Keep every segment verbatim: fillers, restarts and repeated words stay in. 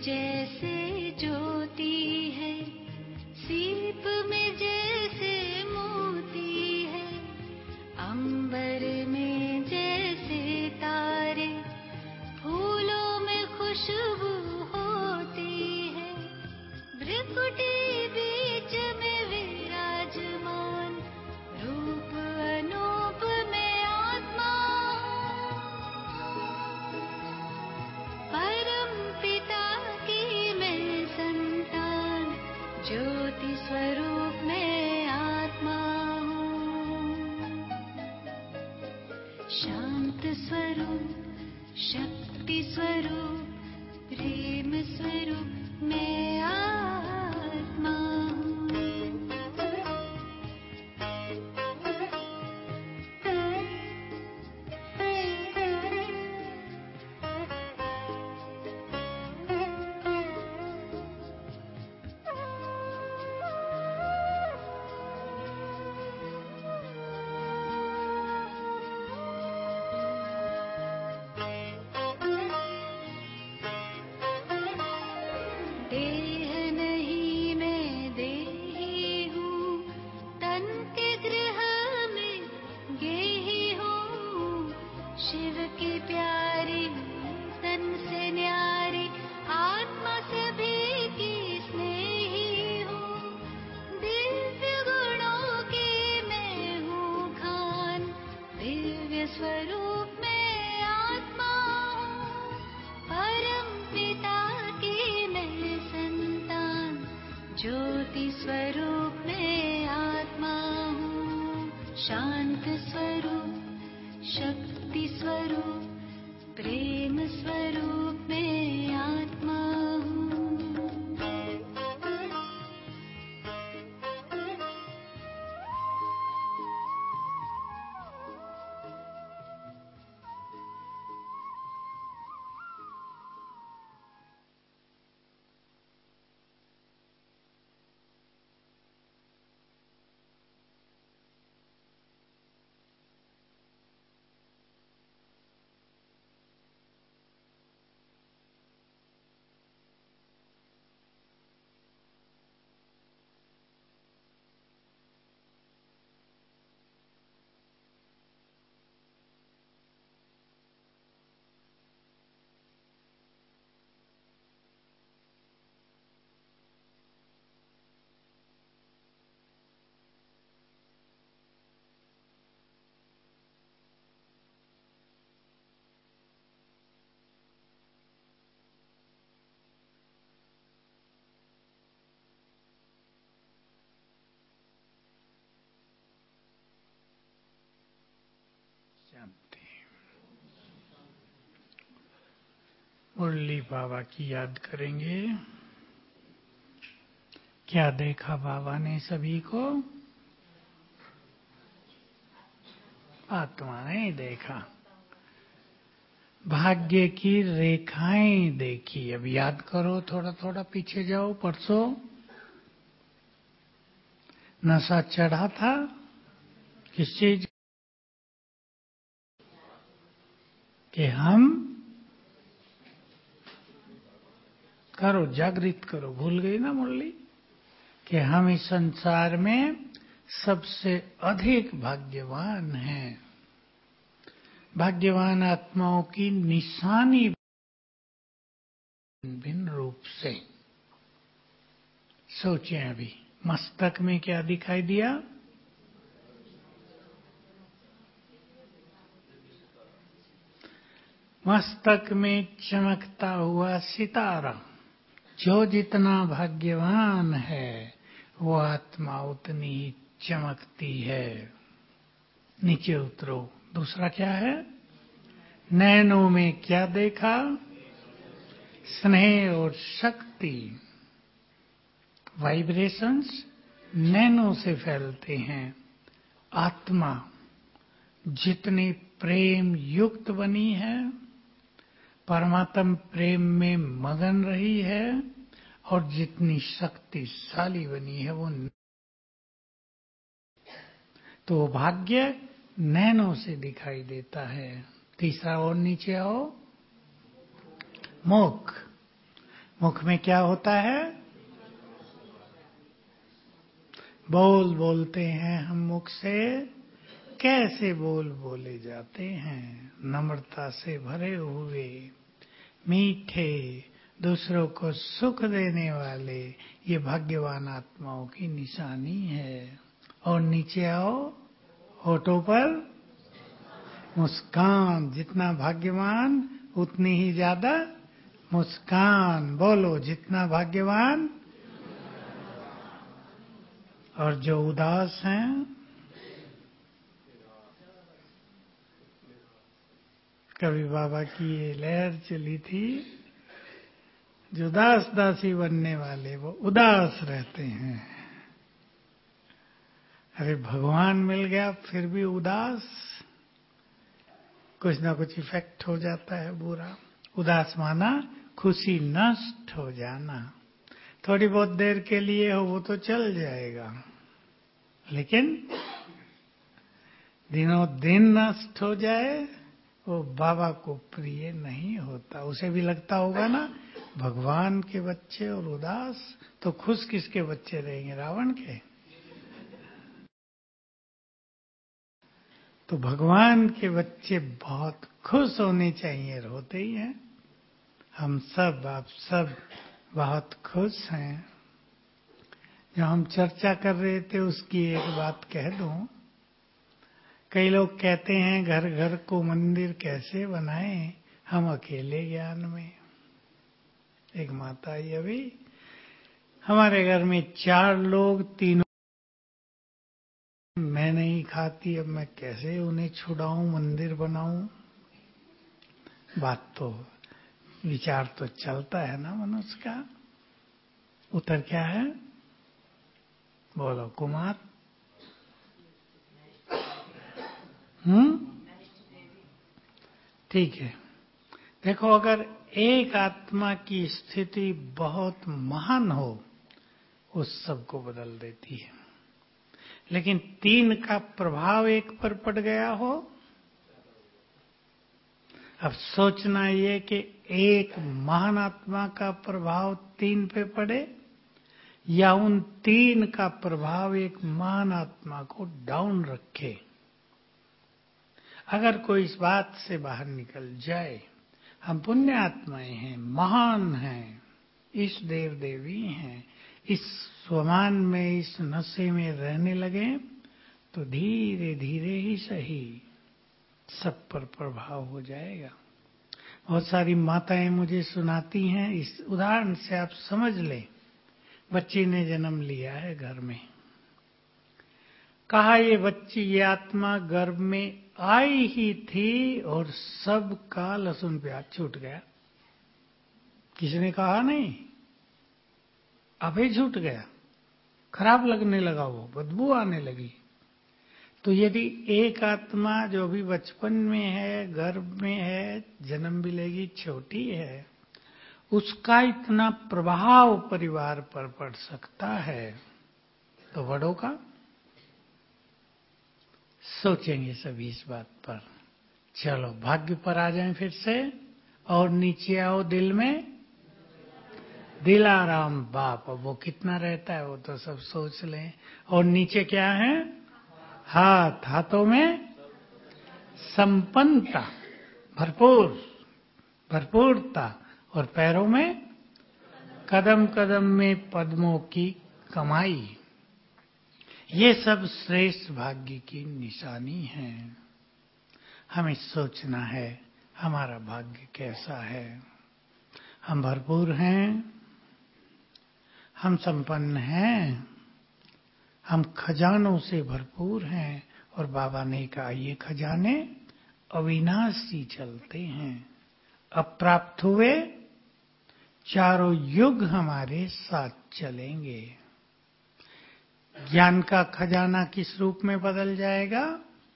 जैसे ज्योति है, सीप में जैसे मोती है, अंबर में जैसे तारे, फूलों में खुशबू होती है, भ्रिकुटी बीच में विराजमान, रूप अनूप में आत्मा, परम पिता की मैं संतान, ज्योति स्वरूप में आत्मा हूँ। शांत स्वरूप, शक्ति स्वरूप, प्रेम स्वरूप मैं आत्मा हूँ। देह नहीं मैं देही हूँ, तन के गृह में गेही हूँ, शिव की प्यारी तन से न्यारी, आत्मा सभी की स्नेही हूँ, दिव्य गुणों की मैं हूँ खान, दिव्य स्वरूप में आत्मा हूँ, परम पिता की मैं संतान, ज्योति स्वरूप में आत्मा हूँ। शांत स्वरूप, शक्ति स्वरूप, प्रेम स्वरूप में आत्मा हूँ। मुरली बाबा की याद करेंगे। क्या देखा बाबा ने सभी को? आत्मा ने देखा। भाग्य की रेखाएं देखी। अब याद करो, थोड़ा थोड़ा पीछे जाओ। परसों नशा चढ़ा था किस चीज कि हम करो, जागृत करो। भूल गई ना मुरली कि हम इस संसार में सबसे अधिक भाग्यवान हैं। भाग्यवान आत्माओं की निशानी भिन्न रूप से। सोचें, अभी मस्तक में क्या दिखाई दिया? मस्तक में चमकता हुआ सितारा। जो जितना भाग्यवान है वो आत्मा उतनी ही चमकती है। नीचे उतरो। दूसरा क्या है? नैनों में क्या देखा? स्नेह और शक्ति। वाइब्रेशंस नैनो से फैलते हैं। आत्मा जितनी प्रेम युक्त बनी है, परमात्म प्रेम में मगन रही है, और जितनी शक्तिशाली बनी है वो, तो भाग्य नैनो से दिखाई देता है। तीसरा और नीचे आओ। मोक्ष। मुख में क्या होता है? बोल बोलते हैं हम मुख से, कैसे बोल बोले जाते हैं, नम्रता से भरे हुए, मीठे, दूसरों को सुख देने वाले, ये भाग्यवान आत्माओं की निशानी है। और नीचे आओ, होठों पर मुस्कान, जितना भाग्यवान उतनी ही ज्यादा मुस्कान। बोलो, जितना भाग्यवान। और जो उदास हैं, कभी बाबा की ये लहर चली थी, जो दास दासी बनने वाले वो उदास रहते हैं। अरे भगवान मिल गया फिर भी उदास, कुछ ना कुछ इफेक्ट हो जाता है बुरा। उदास माना खुशी नष्ट हो जाना। थोड़ी बहुत देर के लिए हो वो तो चल जाएगा, लेकिन दिनों दिन नष्ट हो जाए वो बाबा को प्रिय नहीं होता। उसे भी लगता होगा ना, भगवान के बच्चे और उदास, तो खुश किसके बच्चे रहेंगे? रावण के। तो भगवान के बच्चे बहुत खुश होने चाहिए, होते ही हैं। हम सब, आप सब बहुत खुश हैं। जो हम चर्चा कर रहे थे उसकी एक बात कह दूं। कई लोग कहते हैं घर घर को मंदिर कैसे बनाएं हम अकेले ज्ञान में। एक माता आई अभी, हमारे घर में चार लोग, तीनों मैं नहीं खाती, अब मैं कैसे उन्हें छुड़ाऊं, मंदिर बनाऊं। बात तो, विचार तो चलता है ना मनुष्य का। उत्तर क्या है? बोलो कुमार। हम्म ठीक है। देखो, अगर एक आत्मा की स्थिति बहुत महान हो, उस सबको बदल देती है। लेकिन तीन का प्रभाव एक पर पड़ गया हो, अब सोचना ये कि एक महान आत्मा का प्रभाव तीन पे पड़े, या उन तीन का प्रभाव एक महान आत्मा को डाउन रखे। अगर कोई इस बात से बाहर निकल जाए, हम पुण्य आत्माएं हैं, महान हैं, इस देव देवी हैं, इस स्वमान में, इस नशे में रहने लगे, तो धीरे धीरे ही सही सब पर प्रभाव हो जाएगा। बहुत सारी माताएं मुझे सुनाती हैं, इस उदाहरण से आप समझ लें। बच्ची ने जन्म लिया है घर में, कहा ये बच्ची, ये आत्मा गर्भ में आई ही थी और सबका लहसुन प्याज छूट गया। किसने कहा? नहीं, अभी छूट गया, खराब लगने लगा, वो बदबू आने लगी। तो यदि एक आत्मा जो भी बचपन में है, गर्भ में है, जन्म भी लेगी, छोटी है, उसका इतना प्रभाव परिवार पर पड़ सकता है, तो बड़ों का सोचेंगे सभी इस बात पर। चलो भाग्य पर आ जाएं फिर से, और नीचे आओ दिल में। दिलाराम बाप, अब वो कितना रहता है वो तो सब सोच लें। और नीचे क्या है? हाथ, हाथों में संपन्नता, भरपूर भरपूरता, और पैरों में कदम कदम में पद्मों की कमाई। ये सब श्रेष्ठ भाग्य की निशानी है। हमें सोचना है हमारा भाग्य कैसा है। हम भरपूर हैं, हम संपन्न हैं, हम खजानों से भरपूर हैं। और बाबा ने कहा ये खजाने अविनाशी चलते हैं, अप्राप्त हुए चारों युग हमारे साथ चलेंगे। ज्ञान का खजाना किस रूप में बदल जाएगा?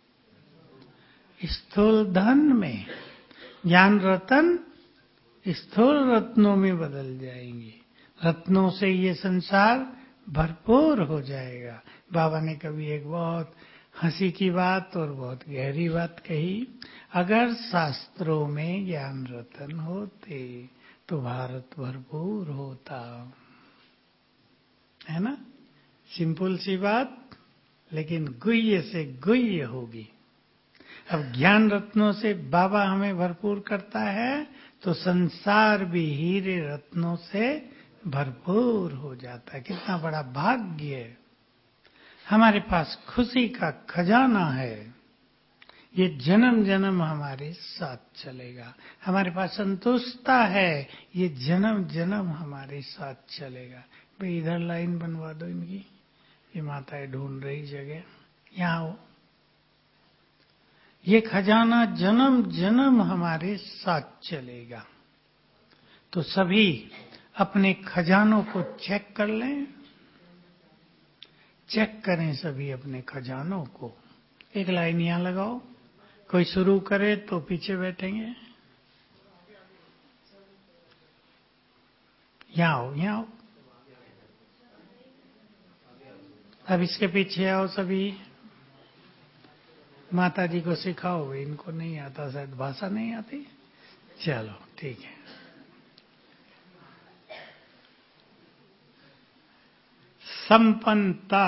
स्थूल धन में। ज्ञान रत्न स्थूल रत्नों में बदल जाएंगे। रत्नों से ये संसार भरपूर हो जाएगा। बाबा ने कभी एक बहुत हंसी की बात और बहुत गहरी बात कही, अगर शास्त्रों में ज्ञान रत्न होते तो भारत भरपूर होता। है ना? सिंपल सी बात, लेकिन गुह्य से गुह्य होगी। अब ज्ञान रत्नों से बाबा हमें भरपूर करता है तो संसार भी हीरे रत्नों से भरपूर हो जाता है। कितना बड़ा भाग्य है। हमारे पास खुशी का खजाना है, ये जन्म जन्म हमारे साथ चलेगा। हमारे पास संतुष्टता है, ये जन्म जन्म हमारे साथ चलेगा। भाई इधर लाइन बनवा दो इनकी, ये माताएं ढूंढ रही जगह, यहाँ हो। ये खजाना जन्म जन्म हमारे साथ चलेगा। तो सभी अपने खजानों को चेक कर लें, चेक करें सभी अपने खजानों को। एक लाइन यहां लगाओ, कोई शुरू करे तो पीछे बैठेंगे। यहां आओ, यहां आओ। अब इसके पीछे आओ सभी। माता जी को सिखाओ, इनको नहीं आता, शायद भाषा नहीं आती। चलो ठीक है। संपन्नता,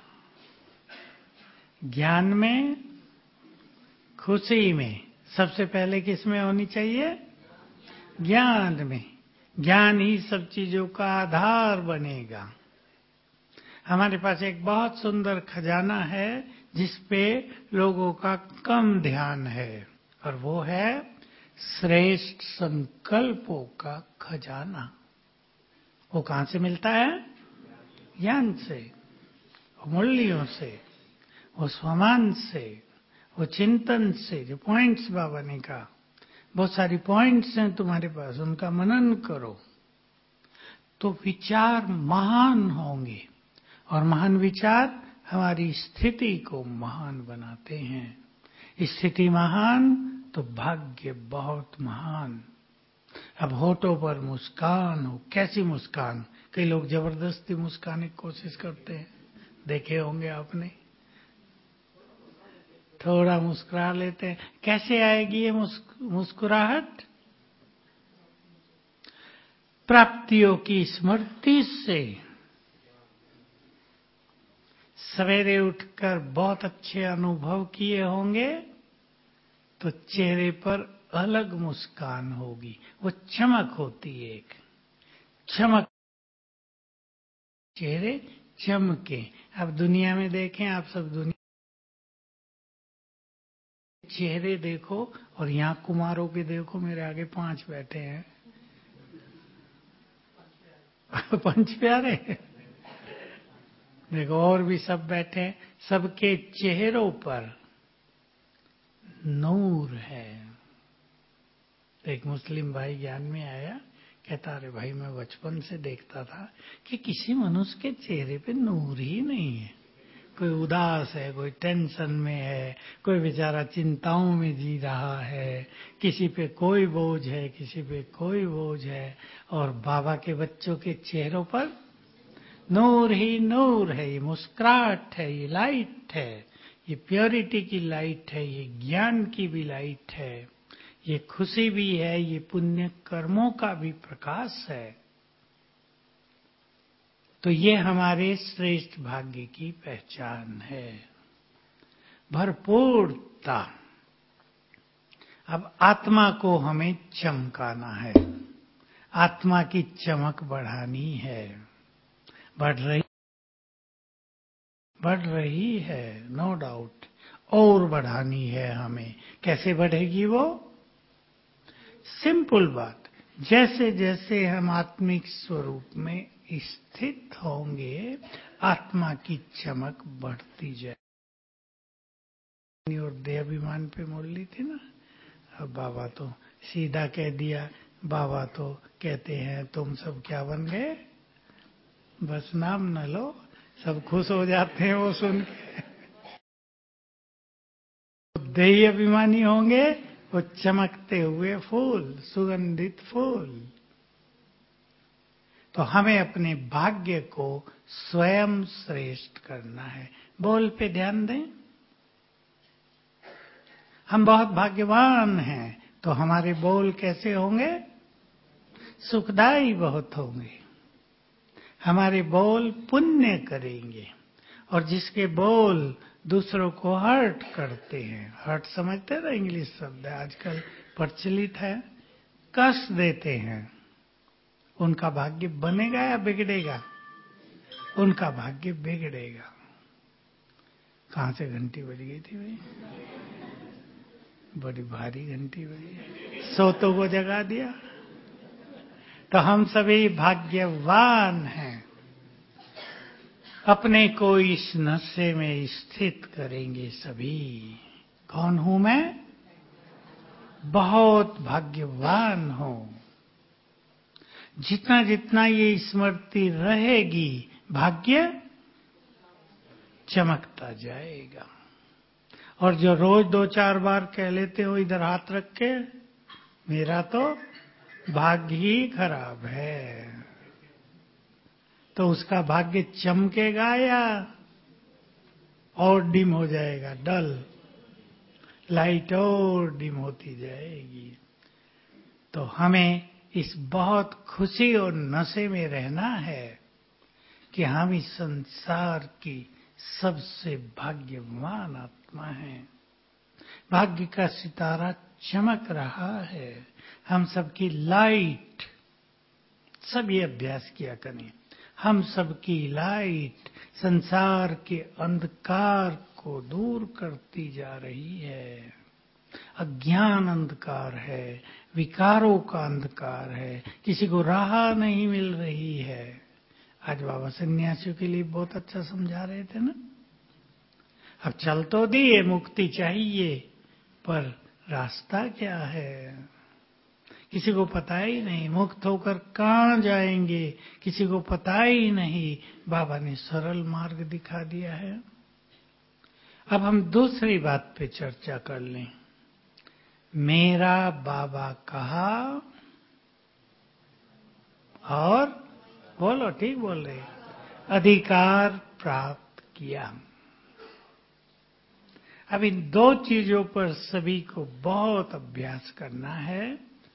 ज्ञान में, खुशी में, सबसे पहले किस में होनी चाहिए? ज्ञान में। ज्ञान ही सब चीजों का आधार बनेगा। हमारे पास एक बहुत सुंदर खजाना है जिस पे लोगों का कम ध्यान है, और वो है श्रेष्ठ संकल्पों का खजाना। वो कहां से मिलता है? ज्ञान से, मूल्यों से, वो स्वमान से, वो चिंतन से। जो पॉइंट्स बाबा ने कहा, बहुत सारी पॉइंट्स हैं तुम्हारे पास, उनका मनन करो तो विचार महान होंगे। और महान विचार हमारी स्थिति को महान बनाते हैं। स्थिति महान तो भाग्य बहुत महान। अब होठों पर मुस्कान हो, कैसी मुस्कान? कई लोग जबरदस्ती मुस्काने की कोशिश करते हैं, देखे होंगे आपने। थोड़ा मुस्कुरा लेते हैं। कैसे आएगी ये मुस्कुराहट? प्राप्तियों की स्मृति से। सवेरे उठकर बहुत अच्छे अनुभव किए होंगे तो चेहरे पर अलग मुस्कान होगी, वो चमक होती है, एक चमक, चेहरे चमके। अब दुनिया में देखें आप सब, दुनिया चेहरे देखो, और यहाँ कुमारों के देखो, मेरे आगे पांच बैठे हैं पंच प्यारे देखो, और भी सब बैठे हैं, सबके चेहरों पर नूर है। तो एक मुस्लिम भाई ज्ञान में आया, कहता अरे भाई मैं बचपन से देखता था कि किसी मनुष्य के चेहरे पे नूर ही नहीं है। कोई उदास है, कोई टेंशन में है, कोई बेचारा चिंताओं में जी रहा है, किसी पे कोई बोझ है, किसी पे कोई बोझ है। और बाबा के बच्चों के चेहरों पर नूर ही नूर है। ये मुस्कुराहट है, ये लाइट है, ये प्योरिटी की लाइट है, ये ज्ञान की भी लाइट है, ये खुशी भी है, ये पुण्य कर्मों का भी प्रकाश है। तो ये हमारे श्रेष्ठ भाग्य की पहचान है, भरपूरता। अब आत्मा को हमें चमकाना है, आत्मा की चमक बढ़ानी है। बढ़ रही बढ़ रही है, नो डाउट, और बढ़ानी है हमें। कैसे बढ़ेगी वो? सिंपल बात, जैसे जैसे हम आत्मिक स्वरूप में स्थित होंगे, आत्मा की चमक बढ़ती जाए। और देहाभिमान पे मोड़ ली थी ना। अब बाबा तो सीधा कह दिया, बाबा तो कहते हैं तुम सब क्या बन गए, बस नाम न लो। सब खुश हो जाते हैं वो सुन के। देही अभिमानी होंगे वो चमकते हुए फूल, सुगंधित फूल। तो हमें अपने भाग्य को स्वयं श्रेष्ठ करना है। बोल पे ध्यान दें। हम बहुत भाग्यवान हैं, तो हमारे बोल कैसे होंगे? सुखदायी बहुत होंगे, हमारे बोल पुण्य करेंगे, और जिसके बोल दूसरों को हर्ट करते हैं, हर्ट समझते हैं ना, इंग्लिश शब्द है आजकल प्रचलित है, कष्ट देते हैं, उनका भाग्य बनेगा या बिगड़ेगा? उनका भाग्य बिगड़ेगा। कहां से घंटी बज गई थी भाई? बड़ी भारी घंटी बजी, सोतों को जगा दिया। तो हम सभी भाग्यवान हैं, अपने को इस नशे में स्थित करेंगे सभी। कौन हूं मैं? बहुत भाग्यवान हूं। जितना जितना ये स्मृति रहेगी, भाग्य चमकता जाएगा। और जो रोज दो चार बार कह लेते हो इधर हाथ रख के, मेरा तो भाग्य ही खराब है, तो उसका भाग्य चमकेगा या और डिम हो जाएगा? डल, लाइट और डिम होती जाएगी। तो हमें इस बहुत खुशी और नशे में रहना है कि हम इस संसार की सबसे भाग्यवान आत्मा है। भाग्य का सितारा चमक रहा है, हम सबकी लाइट, सब ये अभ्यास किया करें, हम सबकी लाइट संसार के अंधकार को दूर करती जा रही है। अज्ञान अंधकार है, विकारों का अंधकार है, किसी को राह नहीं मिल रही है। आज बाबा सन्यासियों के लिए बहुत अच्छा समझा रहे थे ना। अब चल तो दिए, मुक्ति चाहिए, पर रास्ता क्या है किसी को पता ही नहीं। मुक्त होकर कहां जाएंगे किसी को पता ही नहीं। बाबा ने सरल मार्ग दिखा दिया है। अब हम दूसरी बात पे चर्चा कर लें। मेरा बाबा कहा और बोलो, ठीक बोल रहे, अधिकार प्राप्त किया। अब इन दो चीजों पर सभी को बहुत अभ्यास करना है।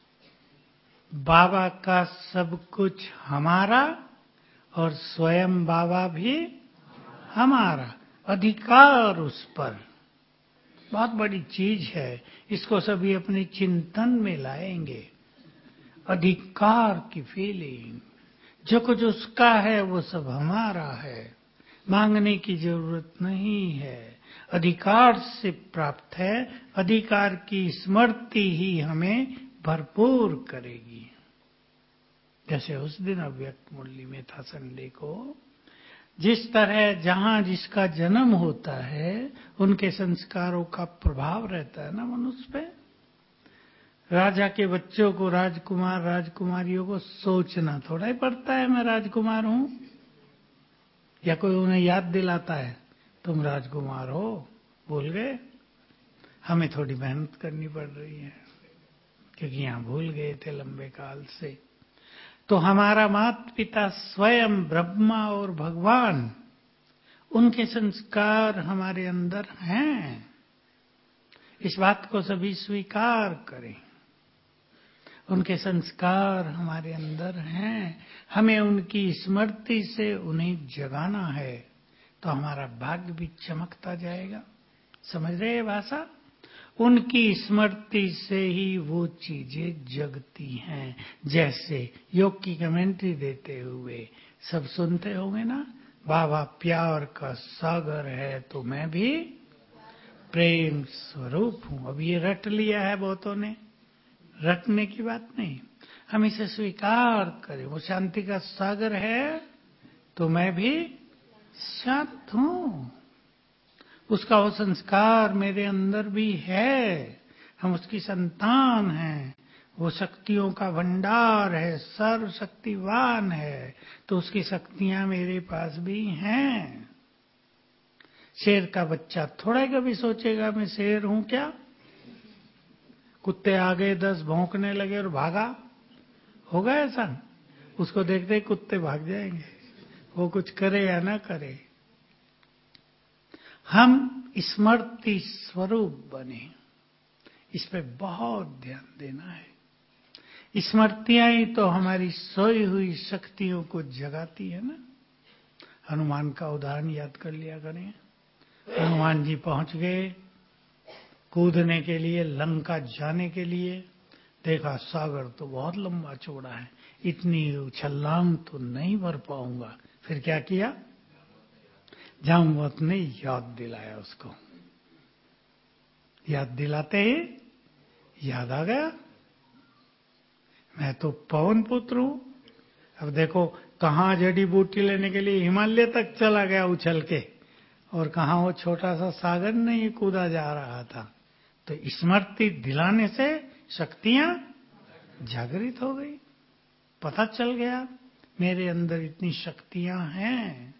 बाबा का सब कुछ हमारा और स्वयं बाबा भी हमारा, अधिकार उस पर बहुत बड़ी चीज है। इसको सभी अपने चिंतन में लाएंगे। अधिकार की फीलिंग, जो कुछ उसका है वो सब हमारा है, मांगने की जरूरत नहीं है, अधिकार से प्राप्त है। अधिकार की स्मृति ही हमें भरपूर करेगी। जैसे उस दिन अव्यक्त मुरली में था संडे को, जिस तरह जहां जिसका जन्म होता है उनके संस्कारों का प्रभाव रहता है ना मनुष्य पे। राजा के बच्चों को, राजकुमार राजकुमारियों को सोचना थोड़ा ही पड़ता है मैं राजकुमार हूं, या कोई उन्हें याद दिलाता है तुम राजकुमार हो, भूल गए। हमें थोड़ी मेहनत करनी पड़ रही है क्योंकि यहां भूल गए थे लंबे काल से। तो हमारा माता पिता स्वयं ब्रह्मा और भगवान, उनके संस्कार हमारे अंदर हैं। इस बात को सभी स्वीकार करें। उनके संस्कार हमारे अंदर हैं, हमें उनकी स्मृति से उन्हें जगाना है, तो हमारा भाग्य भी चमकता जाएगा। समझ रहे हैं भाषा? उनकी स्मृति से ही वो चीजें जगती हैं। जैसे योग की कमेंट्री देते हुए सब सुनते होंगे ना, बाबा प्यार का सागर है तो मैं भी प्रेम स्वरूप हूं। अब ये रट लिया है बहुतों ने, रटने की बात नहीं, हम इसे स्वीकार करें। वो शांति का सागर है तो मैं भी शांत हूं, उसका वो संस्कार मेरे अंदर भी है, हम उसकी संतान हैं। वो शक्तियों का भंडार है, सर्वशक्तिवान है, तो उसकी शक्तियां मेरे पास भी हैं। शेर का बच्चा थोड़ा कभी सोचेगा मैं शेर हूं क्या? कुत्ते आ गए दस, भौंकने लगे और भागा, होगा ऐसा? उसको देखते ही कुत्ते भाग जाएंगे, वो कुछ करे या ना करे। हम स्मृति स्वरूप बने, इस पे बहुत ध्यान देना है। स्मृतियां ही तो हमारी सोई हुई शक्तियों को जगाती है ना। हनुमान का उदाहरण याद कर लिया करें। हनुमान जी पहुंच गए कूदने के लिए, लंका जाने के लिए। देखा सागर तो बहुत लंबा चौड़ा है, इतनी छलांग तो नहीं भर पाऊंगा। फिर क्या किया? जाम्बवत ने याद दिलाया उसको। याद दिलाते ही याद आ गया, मैं तो पवन पुत्र हूं। अब देखो कहां जड़ी बूटी लेने के लिए हिमालय तक चला गया उछल के, और कहां वो छोटा सा सागर नहीं कूदा जा रहा था। तो स्मृति दिलाने से शक्तियां जागृत हो गई। पता चल गया मेरे अंदर इतनी शक्तियां हैं।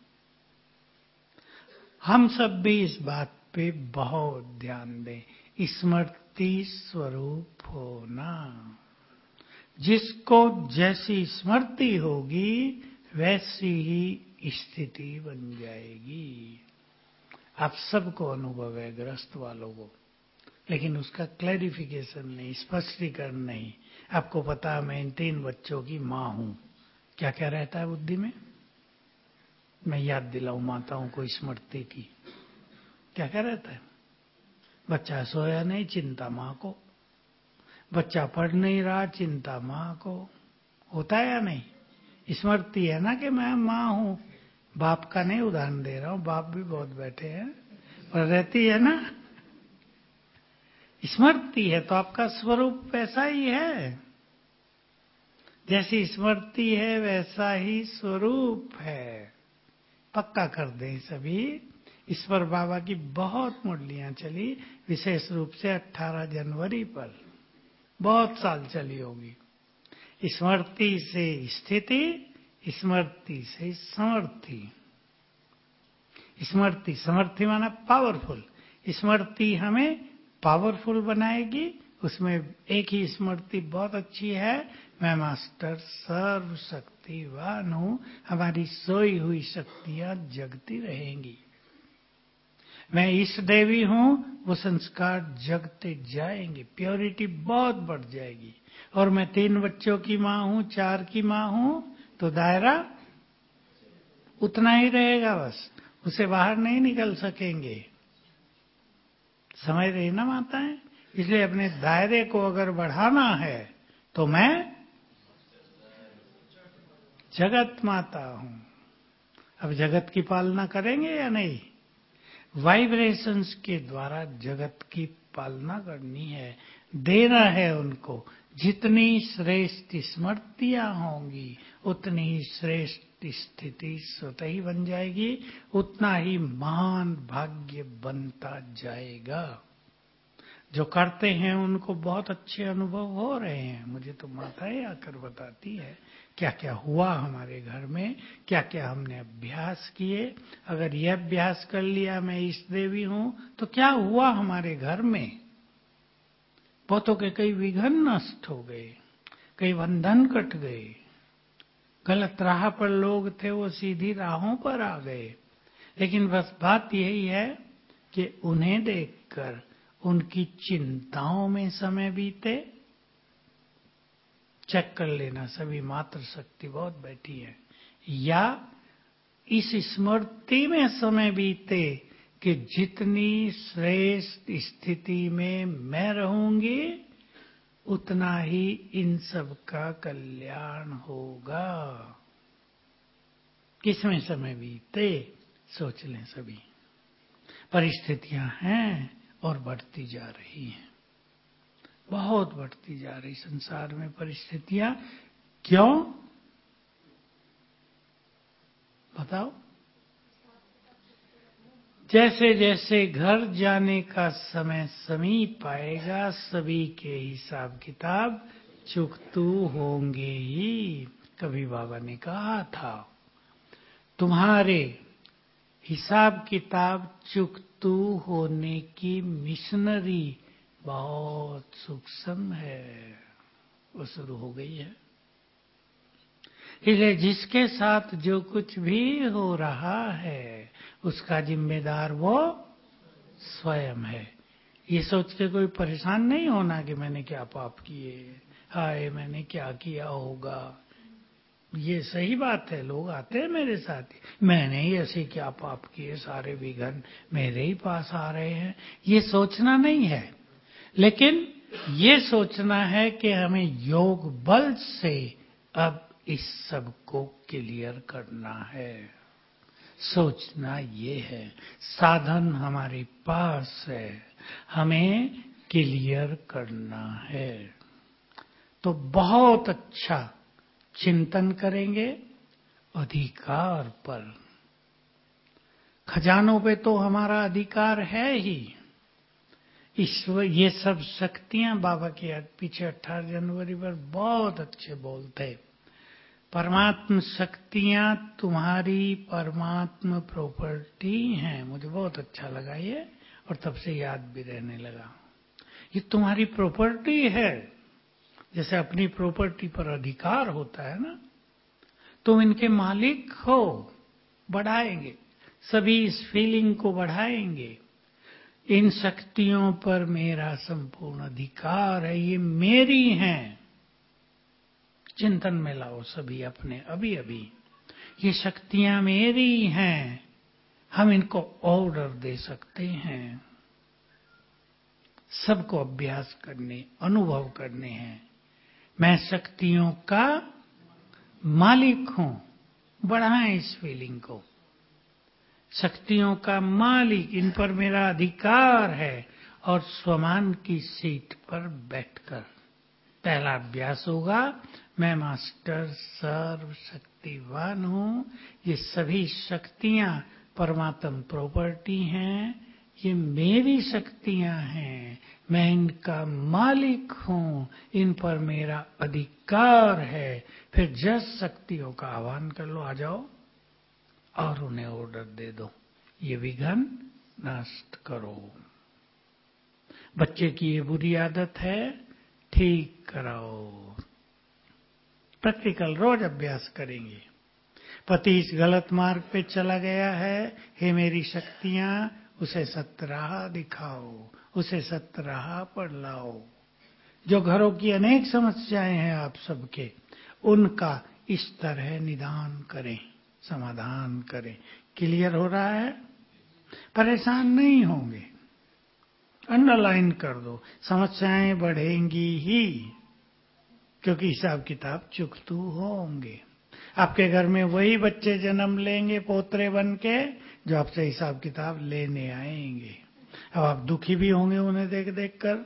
हम सब भी इस बात पे बहुत ध्यान दें, स्मृति स्वरूप होना। जिसको जैसी स्मृति होगी वैसी ही स्थिति बन जाएगी। आप सबको अनुभव है, ग्रस्त वालों को, लेकिन उसका क्लैरिफिकेशन नहीं, स्पष्टीकरण नहीं। आपको पता है मैं इन तीन बच्चों की मां हूं, क्या क्या रहता है बुद्धि में? मैं याद दिलाऊं माताओं को स्मृति की, क्या क्या रहता है? बच्चा सोया नहीं, चिंता मां को। बच्चा पढ़ नहीं रहा, चिंता मां को। होता है या नहीं? स्मृति है ना कि मैं मां हूं। बाप का नहीं उदाहरण दे रहा हूं, बाप भी बहुत बैठे हैं, पर रहती है ना स्मृति। है तो आपका स्वरूप वैसा ही है, जैसी स्मृति है वैसा ही स्वरूप है। पक्का कर दें सभी। ईश्वर बाबा की बहुत मुरलियां चली, विशेष रूप से अठारह जनवरी पर बहुत साल चली होगी। स्मृति से स्थिति, स्मृति से समर्थि। स्मृति समर्थि माना पावरफुल। स्मृति हमें पावरफुल बनाएगी। उसमें एक ही स्मृति बहुत अच्छी है, मैं मास्टर सर्वशक्तिवान हूं। हमारी सोई हुई शक्तियां जगती रहेंगी। मैं इस देवी हूं, वो संस्कार जगते जाएंगे, प्योरिटी बहुत बढ़ जाएगी। और मैं तीन बच्चों की मां हूं, चार की मां हूं, तो दायरा उतना ही रहेगा, बस उसे बाहर नहीं निकल सकेंगे। समझ रही ना माताएं? इसलिए अपने दायरे को अगर बढ़ाना है तो मैं जगत माता हूं। अब जगत की पालना करेंगे या नहीं? वाइब्रेशंस के द्वारा जगत की पालना करनी है, देना है उनको। जितनी श्रेष्ठ स्मृतियां होंगी उतनी ही श्रेष्ठ स्थिति स्वतः ही बन जाएगी, उतना ही महान भाग्य बनता जाएगा। जो करते हैं उनको बहुत अच्छे अनुभव हो रहे हैं। मुझे तो माताएं आकर बताती है क्या क्या हुआ हमारे घर में, क्या क्या हमने अभ्यास किए। अगर यह अभ्यास कर लिया मैं इस देवी हूं, तो क्या हुआ हमारे घर में? बहुतों के कई विघ्न नष्ट हो गए, कई बंधन कट गए। गलत राह पर लोग थे, वो सीधी राहों पर आ गए। लेकिन बस बात यही है कि उन्हें देखकर उनकी चिंताओं में समय बीते। चेक कर लेना, सभी मात्र शक्ति बहुत बैठी है, या इस स्मृति में समय बीते कि जितनी श्रेष्ठ स्थिति में मैं रहूंगी उतना ही इन सब का कल्याण होगा। किसमें समय बीते सोच लें सभी। परिस्थितियां हैं और बढ़ती जा रही हैं, बहुत बढ़ती जा रही संसार में परिस्थितियां। क्यों बताओ? जैसे जैसे घर जाने का समय समीप आएगा, सभी के हिसाब किताब चुकतू होंगे ही। कभी बाबा ने कहा था तुम्हारे हिसाब किताब चुकतू होने की मिशनरी बहुत सूक्ष्म है, वो शुरू हो गई है। इसलिए जिसके साथ जो कुछ भी हो रहा है उसका जिम्मेदार वो स्वयं है। ये सोच के कोई परेशान नहीं होना कि मैंने क्या पाप किए, हाय मैंने क्या किया होगा। ये सही बात है, लोग आते हैं मेरे साथ, मैंने ही ऐसे क्या पाप किए, सारे विघ्न मेरे ही पास आ रहे हैं। ये सोचना नहीं है, लेकिन ये सोचना है कि हमें योग बल से अब इस सब को क्लियर करना है। सोचना ये है, साधन हमारे पास है, हमें क्लियर करना है। तो बहुत अच्छा चिंतन करेंगे अधिकार पर। खजानों पे तो हमारा अधिकार है ही। ईश्वर ये सब शक्तियां, बाबा की पीछे अठारह जनवरी पर बहुत अच्छे बोलते, परमात्म शक्तियां तुम्हारी परमात्म प्रॉपर्टी हैं। मुझे बहुत अच्छा लगा ये, और तब से याद भी रहने लगा। ये तुम्हारी प्रॉपर्टी है। जैसे अपनी प्रॉपर्टी पर अधिकार होता है ना, तुम इनके मालिक हो। बढ़ाएंगे, सभी इस फीलिंग को बढ़ाएंगे। इन शक्तियों पर मेरा संपूर्ण अधिकार है, ये मेरी हैं। चिंतन में लाओ सभी अपने, अभी अभी ये शक्तियां मेरी हैं। हम इनको ऑर्डर दे सकते हैं। सबको अभ्यास करने, अनुभव करने हैं। मैं शक्तियों का मालिक हूं। बढ़ाएं इस फीलिंग को, शक्तियों का मालिक, इन पर मेरा अधिकार है। और स्वमान की सीट पर बैठकर पहला अभ्यास होगा, मैं मास्टर सर्वशक्तिवान हूं। ये सभी शक्तियां परमात्म प्रॉपर्टी हैं, ये मेरी शक्तियां हैं, मैं इनका मालिक हूं, इन पर मेरा अधिकार है। फिर जस शक्तियों का आह्वान कर लो, आ जाओ, और उन्हें ऑर्डर दे दो, ये विघ्न नष्ट करो। बच्चे की ये बुरी आदत है, ठीक कराओ। प्रैक्टिकल रोज अभ्यास करेंगे। पति इस गलत मार्ग पे चला गया है, हे मेरी शक्तियां उसे सत्य राह दिखाओ, उसे सत्य राह पर लाओ। जो घरों की अनेक समस्याएं हैं आप सबके, उनका इस तरह निदान करें, समाधान करें। क्लियर हो रहा है? परेशान नहीं होंगे। अंडरलाइन कर दो, समस्याएं बढ़ेंगी ही, क्योंकि हिसाब किताब चुकतू होंगे। आपके घर में वही बच्चे जन्म लेंगे पोतरे बन के, जो आपसे हिसाब किताब लेने आएंगे। अब आप दुखी भी होंगे उन्हें देख देख कर,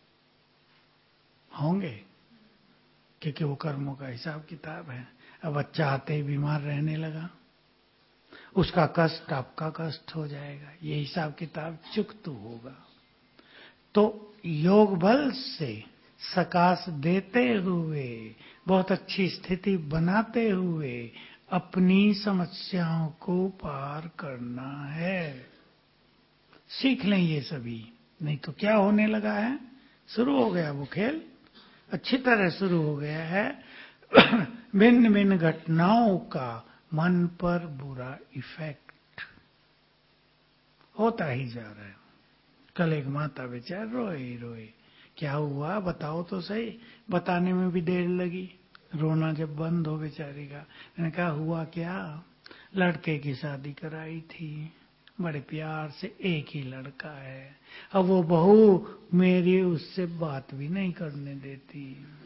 होंगे, क्योंकि वो कर्मों का हिसाब किताब है। अब बच्चा आते ही बीमार रहने लगा, उसका कष्ट आपका कष्ट हो जाएगा, ये हिसाब किताब चुकतू होगा। तो योग बल से सकाश देते हुए, बहुत अच्छी स्थिति बनाते हुए अपनी समस्याओं को पार करना है। सीख लें ये सभी, नहीं तो क्या होने लगा है, शुरू हो गया वो खेल, अच्छी तरह शुरू हो गया है। भिन्न भिन्न घटनाओं का मन पर बुरा इफेक्ट होता ही जा रहा है। कल एक माता बेचार रोए रोए, क्या हुआ बताओ तो सही। बताने में भी देर लगी, रोना जब बंद हो बेचारी का। मैंने कहा हुआ क्या, लड़के की शादी कराई थी, बड़े प्यार से, एक ही लड़का है। अब वो बहू मेरी उससे बात भी नहीं करने देती।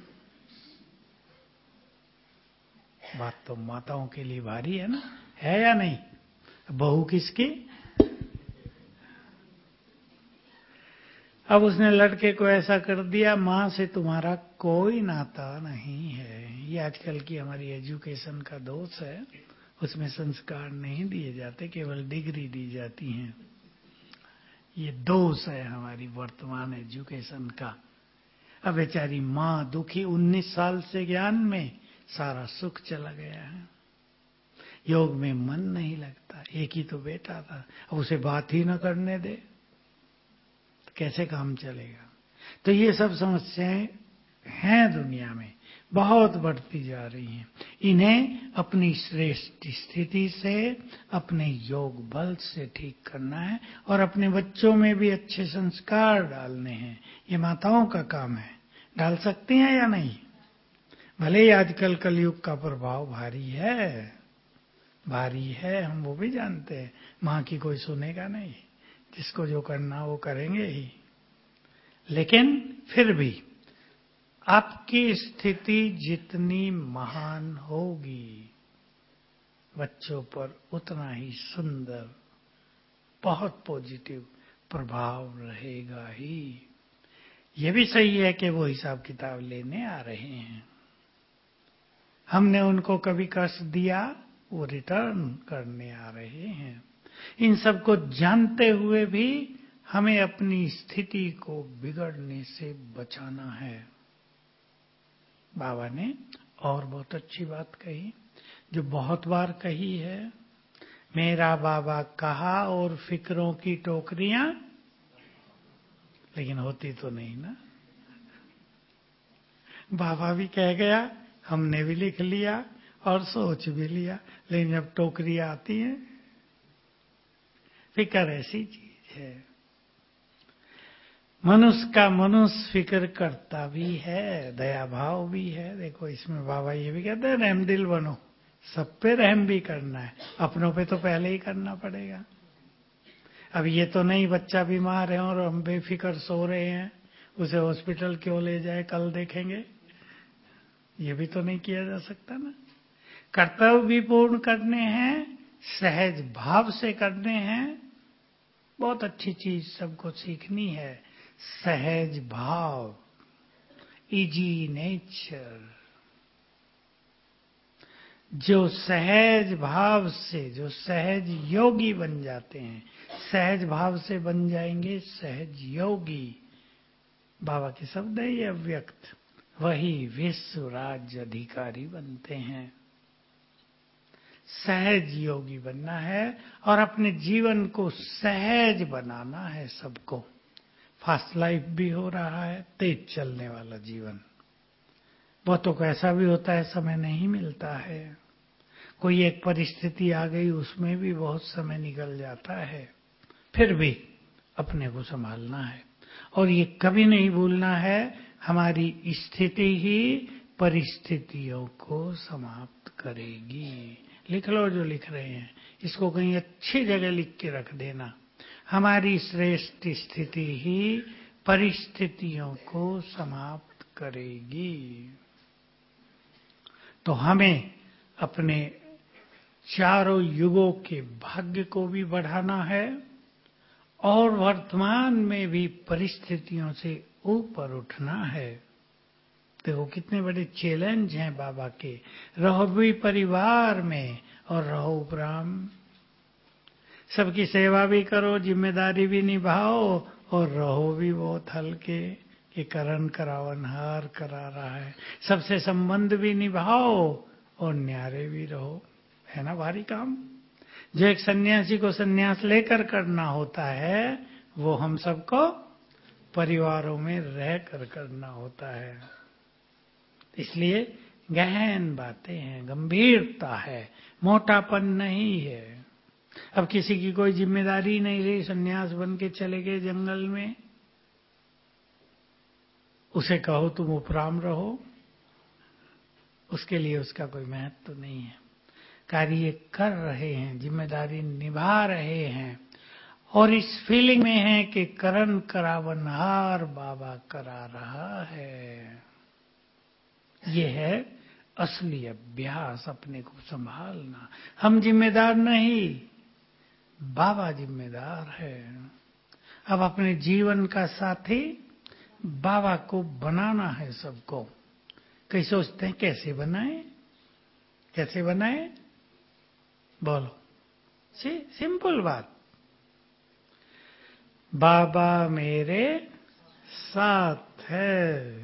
बात तो माताओं के लिए भारी है ना, है या नहीं? बहू किसकी? अब उसने लड़के को ऐसा कर दिया, माँ से तुम्हारा कोई नाता नहीं है। ये आजकल की हमारी एजुकेशन का दोष है, उसमें संस्कार नहीं दिए जाते, केवल डिग्री दी जाती हैं। ये दोष है हमारी वर्तमान एजुकेशन का। अब बेचारी माँ दुखी, उन्नीस साल से ज्ञान में सारा सुख चला गया है, योग में मन नहीं लगता। एक ही तो बेटा था, अब उसे बात ही न करने दे, कैसे काम चलेगा? तो ये सब समस्याएं हैं दुनिया में, बहुत बढ़ती जा रही हैं। इन्हें अपनी श्रेष्ठ स्थिति से, अपने योग बल से ठीक करना है, और अपने बच्चों में भी अच्छे संस्कार डालने हैं। ये माताओं का काम है, डाल सकते हैं या नहीं? भले ही आजकल कलयुग का प्रभाव भारी है, भारी है, हम वो भी जानते हैं। मां की कोई सुनेगा नहीं, जिसको जो करना वो करेंगे ही। लेकिन फिर भी आपकी स्थिति जितनी महान होगी, बच्चों पर उतना ही सुंदर, बहुत पॉजिटिव प्रभाव रहेगा ही। ये भी सही है कि वो हिसाब किताब लेने आ रहे हैं। हमने उनको कभी कष्ट दिया, वो रिटर्न करने आ रहे हैं। इन सब को जानते हुए भी हमें अपनी स्थिति को बिगड़ने से बचाना है। बाबा ने और बहुत अच्छी बात कही, जो बहुत बार कही है, मेरा बाबा कहा और फिक्रों की टोकरियां, लेकिन होती तो नहीं ना। बाबा भी कह गया, हमने भी लिख लिया और सोच भी लिया, लेकिन जब टोकरियां आती हैं, फिक्र ऐसी चीज है। मनुष्य का मनुष्य फिक्र करता भी है, दया भाव भी है। देखो इसमें बाबा ये भी कहते हैं, रहमदिल बनो, सब पे रहम भी करना है, अपनों पे तो पहले ही करना पड़ेगा। अब ये तो नहीं बच्चा बीमार है और हम बेफिक्र सो रहे हैं, उसे हॉस्पिटल क्यों ले जाए, कल देखेंगे, ये भी तो नहीं किया जा सकता ना। कर्तव्य भी पूर्ण करने हैं, सहज भाव से करने हैं। बहुत अच्छी चीज सबको सीखनी है, सहज भाव, इजी नेचर। जो सहज भाव से, जो सहज योगी बन जाते हैं, सहज भाव से बन जाएंगे सहज योगी। बाबा के शब्द है ये अव्यक्त, वही विश्व राज्य अधिकारी बनते हैं। सहज योगी बनना है और अपने जीवन को सहज बनाना है सबको। फास्ट लाइफ भी हो रहा है, तेज चलने वाला जीवन। बहुतों को ऐसा भी होता है समय नहीं मिलता है, कोई एक परिस्थिति आ गई उसमें भी बहुत समय निकल जाता है। फिर भी अपने को संभालना है और ये कभी नहीं भूलना है, हमारी स्थिति ही परिस्थितियों को समाप्त करेगी। लिख लो जो लिख रहे हैं, इसको कहीं अच्छी जगह लिख के रख देना। हमारी श्रेष्ठ स्थिति ही परिस्थितियों को समाप्त करेगी। तो हमें अपने चारों युगों के भाग्य को भी बढ़ाना है और वर्तमान में भी परिस्थितियों से ऊपर उठना है। देखो कितने बड़े चैलेंज हैं बाबा के। रहो भी परिवार में और रहो उपराम, सबकी सेवा भी करो, जिम्मेदारी भी निभाओ और रहो भी बहुत हल्के कि करण करावनहार करा रहा है। सबसे संबंध भी निभाओ और न्यारे भी रहो। है ना भारी काम? जो एक सन्यासी को सन्यास लेकर करना होता है, वो हम सबको परिवारों में रह कर करना होता है। इसलिए गहन बातें हैं, गंभीरता है, मोटापन नहीं है। अब किसी की कोई जिम्मेदारी नहीं रही, सन्यास बन के चले गए जंगल में, उसे कहो तुम उपराम रहो, उसके लिए उसका कोई महत्व तो नहीं है। कार्य कर रहे हैं, जिम्मेदारी निभा रहे हैं और इस फीलिंग में है कि करण करावनहार बाबा करा रहा है। ये है असली अभ्यास, अपने को संभालना। हम जिम्मेदार नहीं, बाबा जिम्मेदार है। अब अपने जीवन का साथी बाबा को बनाना है सबको। कई सोचते हैं कैसे बनाए, कैसे बनाए, बोलो। सी सिंपल बात, बाबा मेरे साथ है,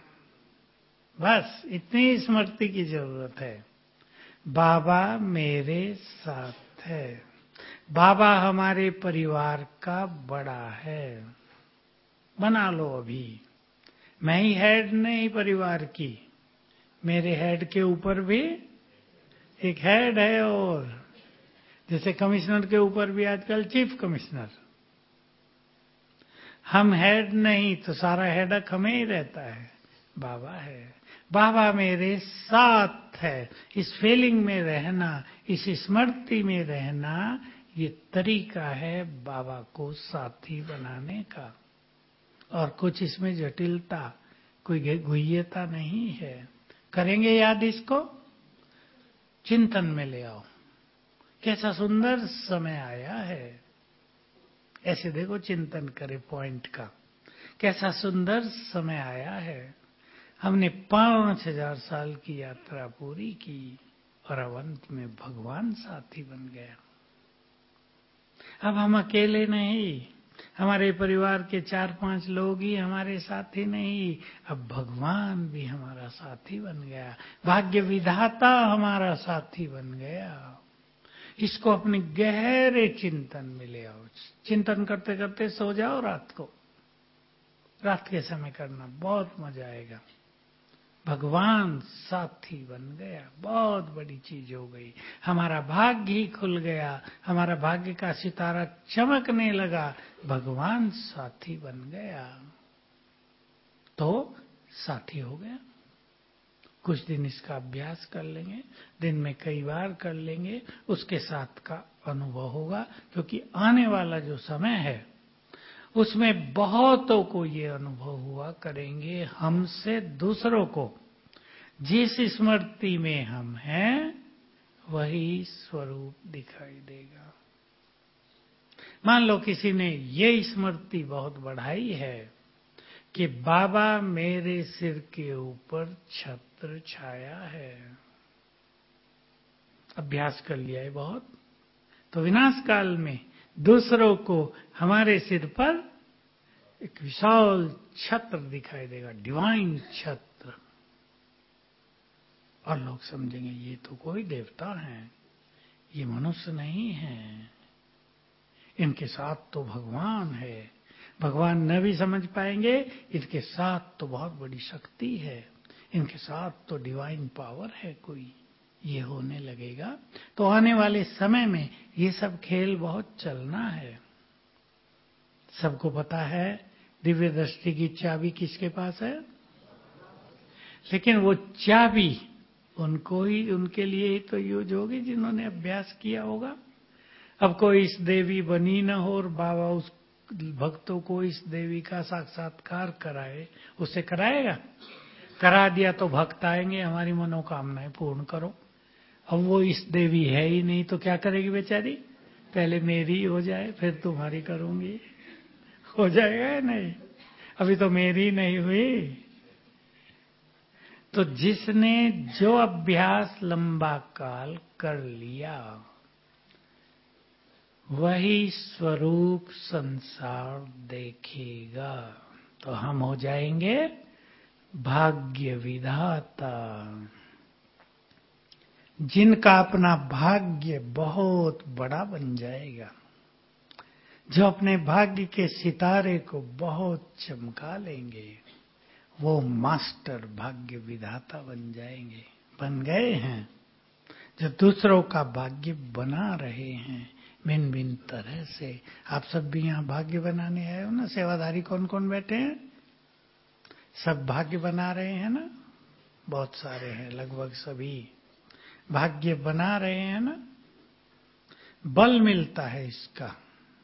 बस इतनी स्मृति की जरूरत है। बाबा मेरे साथ है, बाबा हमारे परिवार का बड़ा है। बना लो अभी। मैं ही हेड नहीं परिवार की, मेरे हेड के ऊपर भी एक हेड है, और जैसे कमिश्नर के ऊपर भी आजकल चीफ कमिश्नर। हम हेड नहीं तो सारा हेडक हमें ही रहता है, बाबा है। बाबा मेरे साथ है। इस फीलिंग में रहना, इस स्मृति में रहना, ये तरीका है बाबा को साथी बनाने का। और कुछ इसमें जटिलता, कोई गुह्यता नहीं है। करेंगे याद इसको, चिंतन में ले आओ। कैसा सुंदर समय आया है। ऐसे देखो, चिंतन करे पॉइंट का। कैसा सुंदर समय आया है। हमने पांच हजार साल की यात्रा पूरी की और अब अंत में भगवान साथी बन गया। अब हम अकेले नहीं, हमारे परिवार के चार पांच लोग ही हमारे साथी नहीं, अब भगवान भी हमारा साथी बन गया। भाग्य विधाता हमारा साथी बन गया। इसको अपने गहरे चिंतन में ले आओ। चिंतन करते करते सो जाओ। रात को, रात के समय करना, बहुत मजा आएगा। भगवान साथी बन गया, बहुत बड़ी चीज हो गई। हमारा भाग्य ही खुल गया, हमारा भाग्य का सितारा चमकने लगा। भगवान साथी बन गया तो साथी हो गया। कुछ दिन इसका अभ्यास कर लेंगे, दिन में कई बार कर लेंगे, उसके साथ का अनुभव होगा। क्योंकि आने वाला जो समय है उसमें बहुतों को ये अनुभव हुआ करेंगे, हमसे दूसरों को। जिस स्मृति में हम हैं वही स्वरूप दिखाई देगा। मान लो किसी ने ये स्मृति बहुत बढ़ाई है कि बाबा मेरे सिर के ऊपर छत्र छाया है, अभ्यास कर लिया है बहुत, तो विनाश काल में दूसरों को हमारे सिर पर एक विशाल छत्र दिखाई देगा, डिवाइन छत्र। और लोग समझेंगे ये तो कोई देवता हैं, ये मनुष्य नहीं है, इनके साथ तो भगवान है। भगवान न भी समझ पाएंगे, इनके साथ तो बहुत बड़ी शक्ति है, इनके साथ तो डिवाइन पावर है कोई, ये होने लगेगा। तो आने वाले समय में ये सब खेल बहुत चलना है। सबको पता है दिव्य दृष्टि की चाबी किसके पास है, लेकिन वो चाबी उनको ही, उनके लिए ही तो यूज होगी जिन्होंने अभ्यास किया होगा। अब कोई इस देवी बनी न हो और बाबा उस भक्तों को इस देवी का साक्षात्कार कराए, उसे कराएगा? करा दिया तो भक्त आएंगे, हमारी मनोकामनाएं पूर्ण करो। अब वो इस देवी है ही नहीं तो क्या करेगी बेचारी? पहले मेरी हो जाए फिर तुम्हारी करूंगी। हो जाएगा या नहीं? अभी तो मेरी नहीं हुई। तो जिसने जो अभ्यास लंबा काल कर लिया वही स्वरूप संसार देखेगा। तो हम हो जाएंगे भाग्य विधाता, जिनका अपना भाग्य बहुत बड़ा बन जाएगा, जो अपने भाग्य के सितारे को बहुत चमका लेंगे, वो मास्टर भाग्य विधाता बन जाएंगे, बन गए हैं। जो दूसरों का भाग्य बना रहे हैं भिन्न भिन्न तरह से। आप सब भी यहाँ भाग्य बनाने आए हो ना? सेवाधारी कौन कौन बैठे हैं? सब भाग्य बना रहे हैं ना? बहुत सारे हैं, लगभग सभी भाग्य बना रहे हैं ना? बल मिलता है इसका।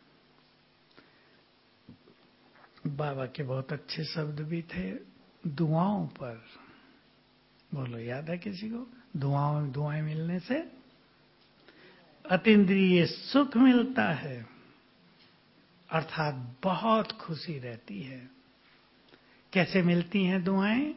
बाबा के बहुत अच्छे शब्द भी थे दुआओं पर। बोलो, याद है किसी को? दुआओं दुआएं मिलने से अतीन्द्रिय सुख मिलता है, अर्थात बहुत खुशी रहती है। कैसे मिलती हैं दुआएं?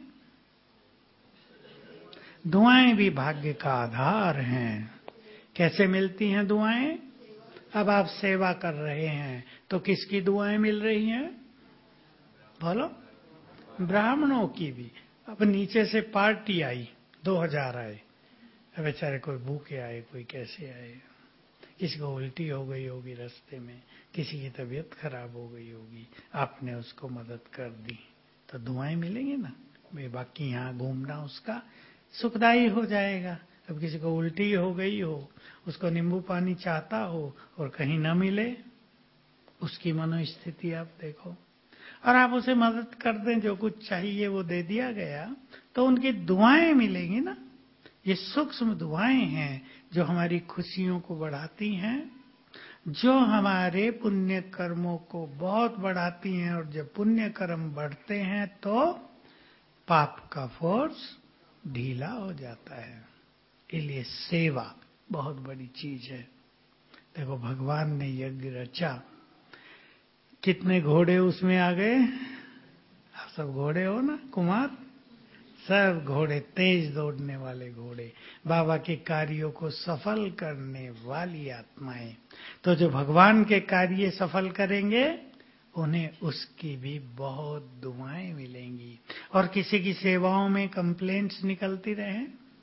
दुआएं भी भाग्य का आधार हैं। कैसे मिलती हैं दुआएं? अब आप सेवा कर रहे हैं तो किसकी दुआएं मिल रही हैं? बोलो, ब्राह्मणों की भी। अब नीचे से पार्टी आई, दो हजार आए, बेचारे कोई भूखे आए, कोई कैसे आए, किसी को उल्टी हो गई होगी रास्ते में, किसी की तबीयत खराब हो गई होगी, आपने उसको मदद कर दी तो दुआएं मिलेंगी ना। भाई बाकी यहाँ घूमना उसका सुखदायी हो जाएगा। अब किसी को उल्टी हो गई हो, उसको नींबू पानी चाहता हो और कहीं न मिले, उसकी मनोस्थिति आप देखो। और आप उसे मदद कर दें, जो कुछ चाहिए वो दे दिया गया, तो उनकी दुआएं मिलेंगी ना। ये सूक्ष्म दुआएं हैं जो हमारी खुशियों को बढ़ाती हैं, जो हमारे पुण्य कर्मों को बहुत बढ़ाती हैं। और जब पुण्य कर्म बढ़ते हैं तो पाप का फोर्स ढीला हो जाता है। इसलिए सेवा बहुत बड़ी चीज है। देखो, भगवान ने यज्ञ रचा, कितने घोड़े उसमें आ गए। आप सब घोड़े हो ना, कुमार, सब घोड़े, तेज दौड़ने वाले घोड़े, बाबा के कार्यों को सफल करने वाली आत्माएं। तो जो भगवान के कार्य सफल करेंगे उन्हें उसकी भी बहुत दुआएं मिलेंगी। और किसी की सेवाओं में कंप्लेंट्स निकलती रहे,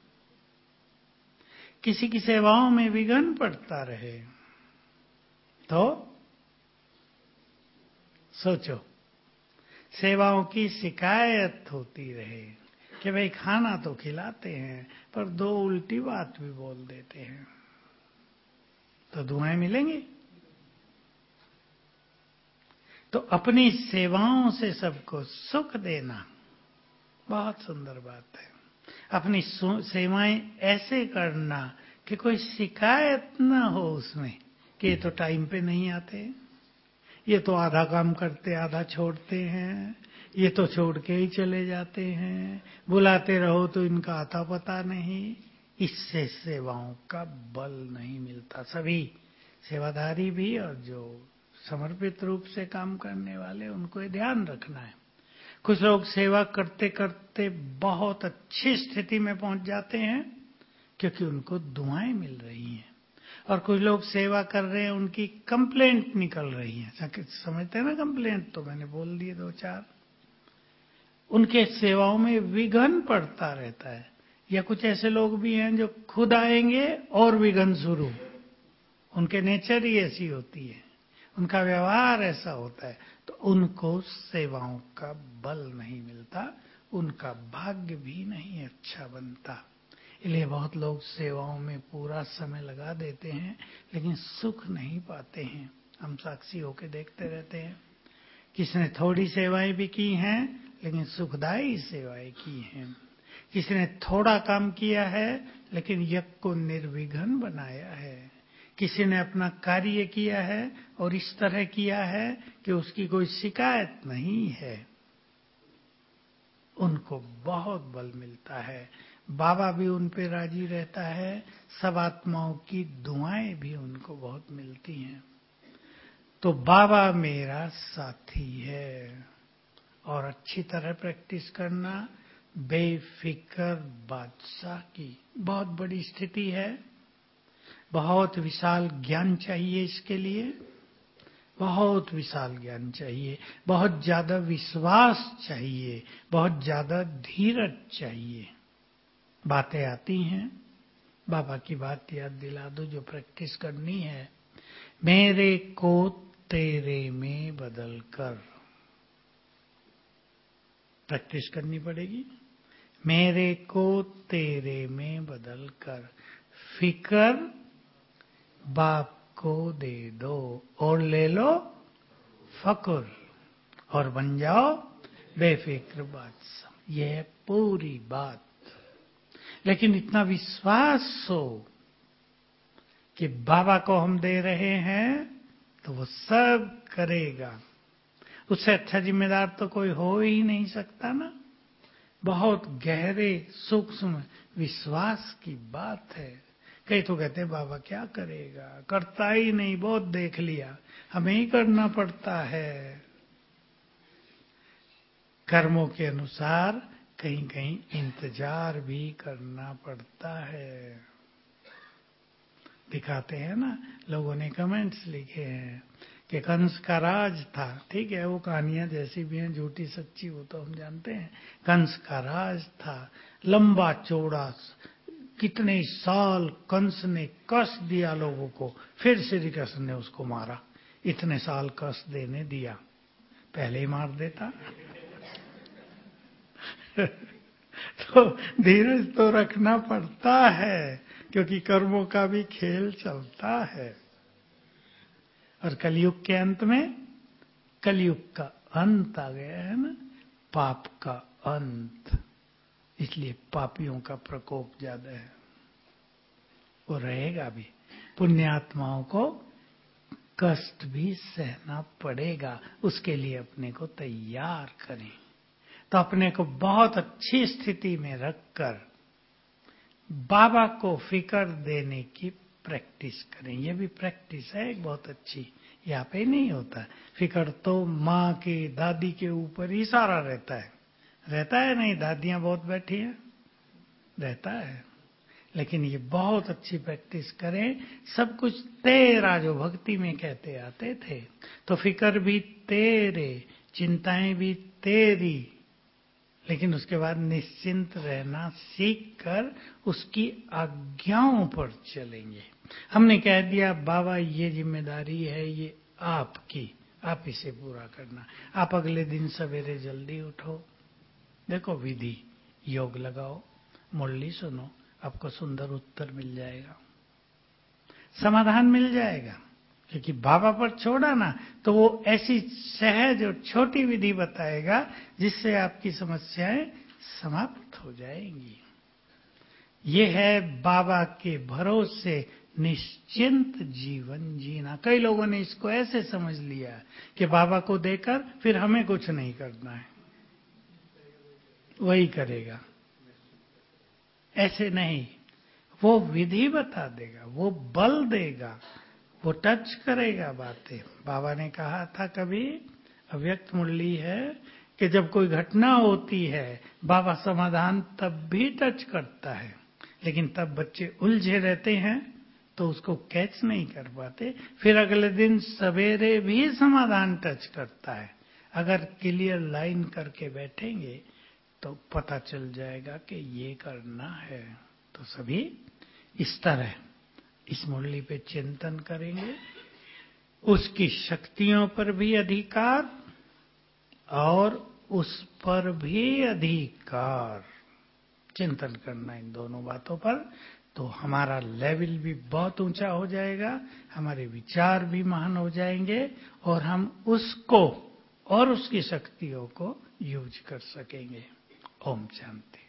किसी की सेवाओं में विघ्न पड़ता रहे, तो सोचो, सेवाओं की शिकायत होती रहे कि भाई खाना तो खिलाते हैं पर दो उल्टी बात भी बोल देते हैं, तो दुआएं मिलेंगी। तो अपनी सेवाओं से सबको सुख देना बहुत सुंदर बात है। अपनी सेवाएं ऐसे करना कि कोई शिकायत ना हो उसमें कि ये तो टाइम पे नहीं आते, ये तो आधा काम करते आधा छोड़ते हैं, ये तो छोड़ के ही चले जाते हैं, बुलाते रहो तो इनका आता पता नहीं। इससे सेवाओं का बल नहीं मिलता। सभी सेवाधारी भी और जो समर्पित रूप से काम करने वाले, उनको ये ध्यान रखना है। कुछ लोग सेवा करते करते बहुत अच्छी स्थिति में पहुंच जाते हैं क्योंकि उनको दुआएं मिल रही हैं, और कुछ लोग सेवा कर रहे हैं, उनकी कंप्लेंट निकल रही है। समझते हैं ना कंप्लेंट, तो मैंने बोल दिए दो चार। उनके सेवाओं में विघ्न पड़ता रहता है। या कुछ ऐसे लोग भी हैं जो खुद आएंगे और विघ्न शुरू, उनके नेचर ही ऐसी होती है, उनका व्यवहार ऐसा होता है, तो उनको सेवाओं का बल नहीं मिलता, उनका भाग्य भी नहीं अच्छा बनता। इसलिए बहुत लोग सेवाओं में पूरा समय लगा देते हैं लेकिन सुख नहीं पाते हैं। हम साक्षी होकर देखते रहते हैं, किसी ने थोड़ी सेवाएं भी की हैं लेकिन सुखदायी सेवाएं की हैं। किसी ने थोड़ा काम किया है लेकिन यज्ञ को निर्विघ्न बनाया है। किसी ने अपना कार्य किया है और इस तरह किया है कि उसकी कोई शिकायत नहीं है, उनको बहुत बल मिलता है। बाबा भी उन पे राजी रहता है, सब आत्माओं की दुआएं भी उनको बहुत मिलती हैं। तो बाबा मेरा साथी है। और अच्छी तरह प्रैक्टिस करना, बेफिक्र बादशाह की बहुत बड़ी स्थिति है। बहुत विशाल ज्ञान चाहिए इसके लिए, बहुत विशाल ज्ञान चाहिए, बहुत ज्यादा विश्वास चाहिए, बहुत ज्यादा धीरज चाहिए। बातें आती हैं, बाबा की बात याद दिला दो जो प्रैक्टिस करनी है। मेरे को तेरे में बदल कर, प्रैक्टिस करनी पड़ेगी। मेरे को तेरे में बदल कर, फिकर बाप को दे दो और ले लो फकुर, और बन जाओ बेफिक्र बादशाह। यह है पूरी बात। लेकिन इतना विश्वास हो कि बाबा को हम दे रहे हैं तो वो सब करेगा। उससे अच्छा जिम्मेदार तो कोई हो ही नहीं सकता ना। बहुत गहरे सूक्ष्म विश्वास की बात है। कई तो कहते हैं बाबा क्या करेगा, करता ही नहीं, बहुत देख लिया, हमें ही करना पड़ता है। कर्मों के अनुसार कहीं कहीं इंतजार भी करना पड़ता है। दिखाते हैं ना, लोगों ने कमेंट्स लिखे हैं कि कंस का राज था। ठीक है, वो कहानियां जैसी भी हैं, झूठी सच्ची वो तो हम जानते हैं। कंस का राज था, लंबा चौड़ा, कितने साल कंस ने कष्ट दिया लोगों को, फिर श्री कृष्ण ने उसको मारा। इतने साल कष्ट देने दिया, पहले ही मार देता। तो धीरज तो रखना पड़ता है क्योंकि कर्मों का भी खेल चलता है। और कलयुग के अंत में, कलयुग का अंत आ गया है ना, पाप का अंत। इसलिए पापियों का प्रकोप ज्यादा है, वो रहेगा भी। पुण्यात्माओं को कष्ट भी सहना पड़ेगा, उसके लिए अपने को तैयार करें। तो अपने को बहुत अच्छी स्थिति में रखकर बाबा को फिक्र देने की प्रैक्टिस करें। ये भी प्रैक्टिस है एक बहुत अच्छी, यहाँ पे नहीं होता। फिक्र तो माँ के, दादी के ऊपर ही सारा रहता है। रहता है नहीं, दादियां बहुत बैठी हैं, रहता है। लेकिन ये बहुत अच्छी प्रैक्टिस करें। सब कुछ तेरा, जो भक्ति में कहते आते थे, तो फिक्र भी तेरे, चिंताएं भी तेरी, लेकिन उसके बाद निश्चिंत रहना सीख कर उसकी आज्ञाओं पर चलेंगे। हमने कह दिया बाबा ये जिम्मेदारी है, ये आपकी, आप इसे पूरा करना। आप अगले दिन सवेरे जल्दी उठो, देखो विधि, योग लगाओ, मुरली सुनो, आपको सुंदर उत्तर मिल जाएगा, समाधान मिल जाएगा। क्योंकि बाबा पर छोड़ा ना, तो वो ऐसी सहज और छोटी विधि बताएगा जिससे आपकी समस्याएं समाप्त हो जाएंगी। ये है बाबा के भरोसे निश्चिंत जीवन जीना। कई लोगों ने इसको ऐसे समझ लिया कि बाबा को देकर फिर हमें कुछ नहीं करना है, वही करेगा। ऐसे नहीं, वो विधि बता देगा, वो बल देगा, वो टच करेगा बातें। बाबा ने कहा था कभी, अव्यक्त मुरली है, कि जब कोई घटना होती है बाबा समाधान तब भी टच करता है, लेकिन तब बच्चे उलझे रहते हैं तो उसको कैच नहीं कर पाते। फिर अगले दिन सवेरे भी समाधान टच करता है। अगर क्लियर लाइन करके बैठेंगे तो पता चल जाएगा कि ये करना है। तो सभी इस तरह इस मुरली पे चिंतन करेंगे, उसकी शक्तियों पर भी अधिकार और उस पर भी अधिकार, चिंतन करना इन दोनों बातों पर। तो हमारा लेवल भी बहुत ऊंचा हो जाएगा, हमारे विचार भी महान हो जाएंगे, और हम उसको और उसकी शक्तियों को यूज कर सकेंगे। ओम शांति।